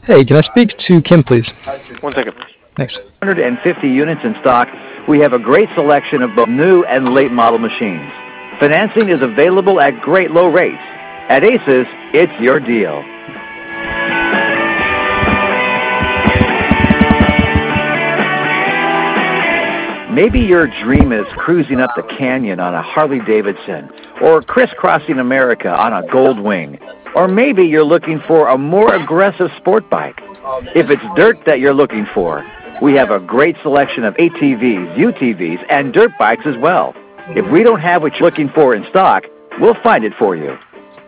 Hey, can I speak to Kim, please? 1 second. Thanks. 150 units in stock. We have a great selection of both new and late model machines. Financing is available at great low rates. At Aces, it's your deal. Maybe your dream is cruising up the canyon on a Harley-Davidson, or crisscrossing America on a Goldwing. Or maybe you're looking for a more aggressive sport bike. If it's dirt that you're looking for, we have a great selection of ATVs, UTVs, and dirt bikes as well. If we don't have what you're looking for in stock, we'll find it for you.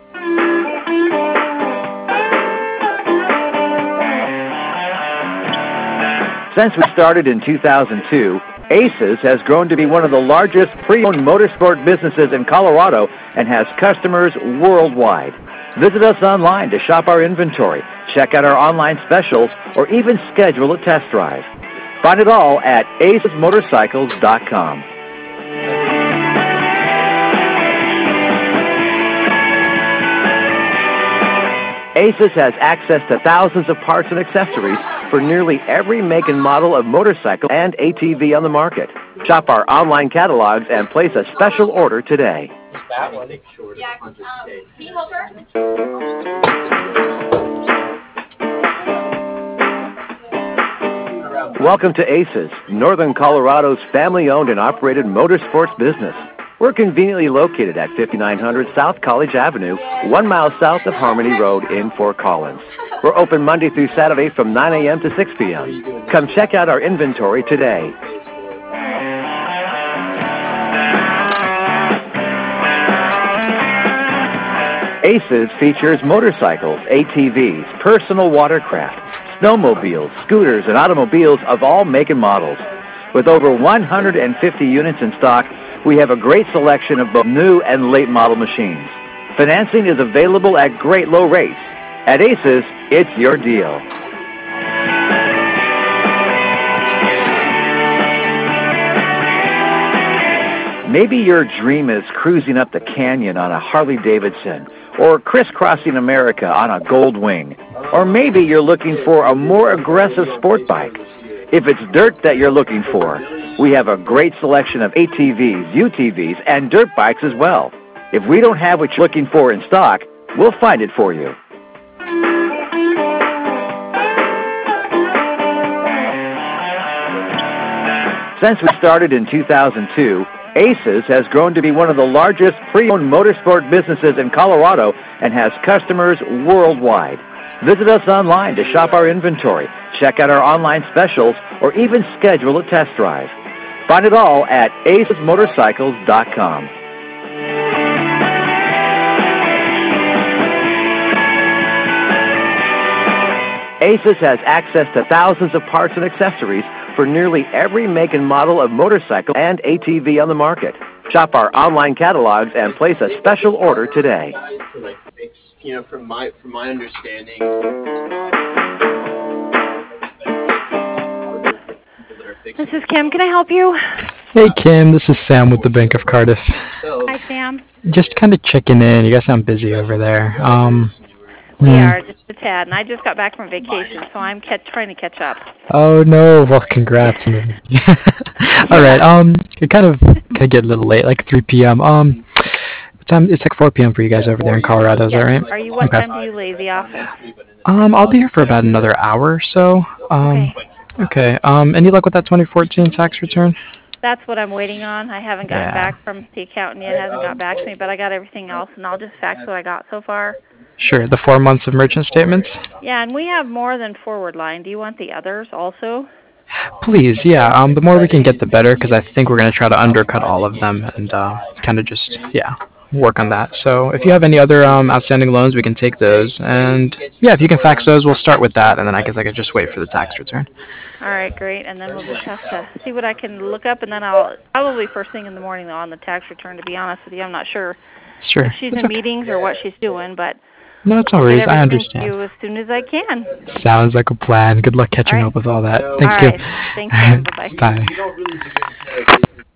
Since we started in 2002, Aces has grown to be one of the largest pre-owned motorsport businesses in Colorado and has customers worldwide. Visit us online to shop our inventory, check out our online specials, or even schedule a test drive. Find it all at acesmotorcycles.com. Aces has access to thousands of parts and accessories for nearly every make and model of motorcycle and ATV on the market. Shop our online catalogs and place a special order today. That one. Yeah, can you help her? Welcome to Aces, Northern Colorado's family-owned and operated motorsports business. We're conveniently located at 5900 South College Avenue, 1 mile south of Harmony Road in Fort Collins. We're open Monday through Saturday from 9 a.m. to 6 p.m. Come check out our inventory today. Aces features motorcycles, ATVs, personal watercraft, snowmobiles, scooters, and automobiles of all make and models. With over 150 units in stock, we have a great selection of both new and late model machines. Financing is available at great low rates. At Aces, it's your deal. Maybe your dream is cruising up the canyon on a Harley-Davidson, or crisscrossing America on a Goldwing. Or maybe you're looking for a more aggressive sport bike. If it's dirt that you're looking for, we have a great selection of ATVs, UTVs, and dirt bikes as well. If we don't have what you're looking for in stock, we'll find it for you. Since we started in 2002, Aces has grown to be one of the largest pre-owned motorsport businesses in Colorado and has customers worldwide. Visit us online to shop our inventory, check out our online specials, or even schedule a test drive. Find it all at acesmotorcycles.com. Aces has access to thousands of parts and accessories for nearly every make and model of motorcycle and ATV on the market. Shop our online catalogs and place a special order today. To like fix, you know, from my understanding. This is Kim. Can I help you? Hey, Kim. This is Sam with the Bank of Cardiff. Hi, Sam. Just kind of checking in. You guys sound busy over there. We are just a tad, and I just got back from vacation, so I'm trying to catch up. Oh no! Well, congrats. All right. It kind of get a little late, like 3 p.m. What time? It's like 4 p.m. for you guys over there in Colorado. Is that right? Are you? What time do you leave the office? I'll be here for about another hour or so. Okay. Any luck with that 2014 tax return? That's what I'm waiting on. I haven't gotten back from the accountant yet. Hasn't got back to me, but I got everything else, and I'll just fax what I got so far. Sure. The 4 months of merchant statements? Yeah, and we have more than Forward Line. Do you want the others also? Please, yeah. The more we can get, the better, because I think we're going to try to undercut all of them and kind of just, work on that. So if you have any other outstanding loans, we can take those. And, yeah, if you can fax those, we'll start with that, and then I guess I could just wait for the tax return. All right, great. And then we'll just have to see what I can look up, and then I'll probably first thing in the morning, though, on the tax return, to be honest with you. I'm not sure if she's in meetings or what she's doing, but... No, it's no worries. I understand. I'll get everything to you as soon as I can. Sounds like a plan. Good luck catching up with all that. Thank you. Thanks, Bye-bye. Bye.